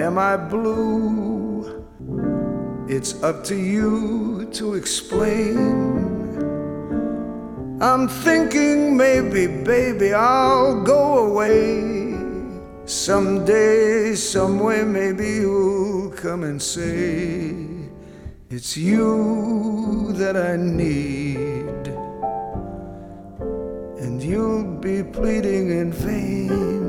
am I blue? It's up to you to explain. I'm thinking maybe, baby, I'll go away. Someday, someway, maybe you'll come and say it's you that I need, and you'll be pleading in vain.